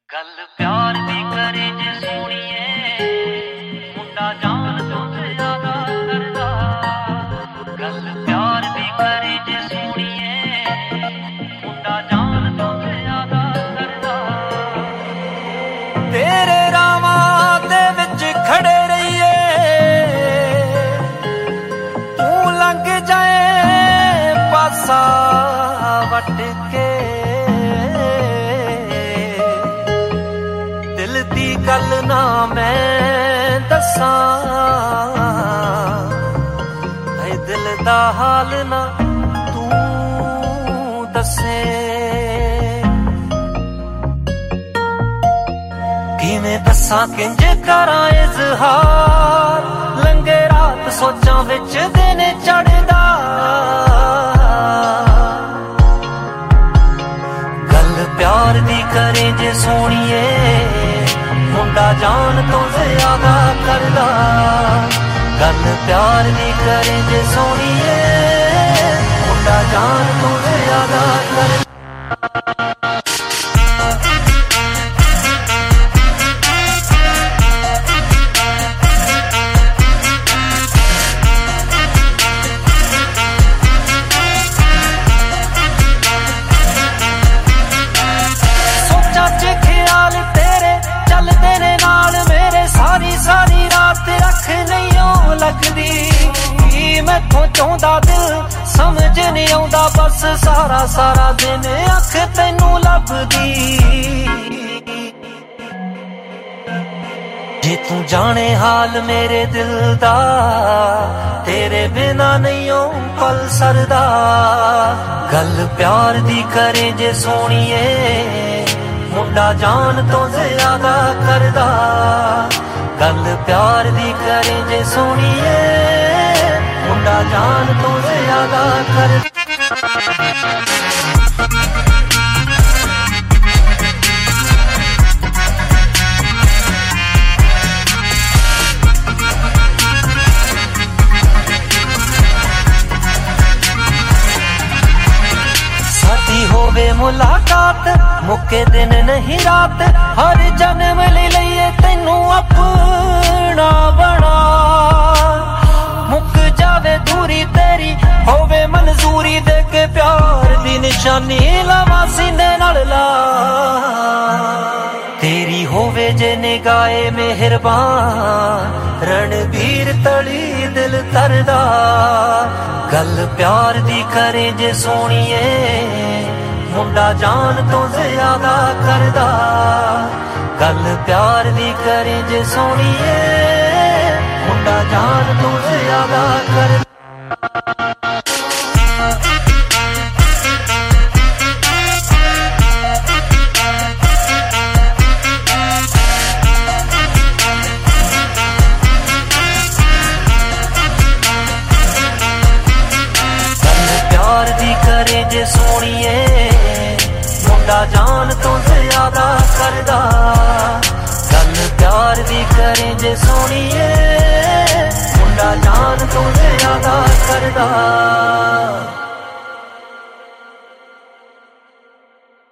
गल प्यार दी करे जे सोनिए मुंडा जान तो ज्यादा करदा। गल प्यार दी करे जे सोनिए मुंडा जान तो ज्यादा करदा। तेरे रावां दे विच खड़े रहिए तू लंघ जाए पासा वट के। गल ना मैं दसा दिल दा हाल ना तू दसे। किवें दसा किंज करां इज़हार लंघे रात सोचां विच दिन चढ़दा। गल प्यार दी करे जे सोनिए मुंडा जान तो ज्यादा करदा। गल प्यार दी करे जे सोनिए मुंडा जान तो ज्यादा करदा। सोचा च ख्याल तेरे चलदे ने नाल मेरे सारी सारी रात रख नहीं लगदी। मैथों चाहुंदा दिल समझ नहीं आउंदा बस सारा सारा दिन अख तैनू लभदी। जे तू जाने हाल मेरे दिल दा तेरे बिना नहीं पल सरदा। गल प्यार दी करे जे सोनिए मुंडा जान तो ज्यादा करदा। गल प्यार दी करे जे सोनिए मुंडा जान तो ज्यादा करदा। होवे मुलाकात मुके दिन नहीं रात हर जन्म ले लईए तैनू अपना बना। मुक जावे दूरी तेरी होवे मंजूरी दे के प्यार दी निशानी लवा सीने नाल ला। तेरी होवे जे निगाहे मेहरबान रणबीर तली दिल तरदा। गल प्यार दी करे जे सोनिए मुंडा जान तो ज्यादा करदा। गल प्यार दी करे जे सोनिए मुंडा जान तो ज्यादा करदा। प्यार दी करे जे सोनिए मुंडा जान तो ज्यादा करदा। गल प्यार दी करे जे सोनिए मुंडा जान तो ज्यादा करदा।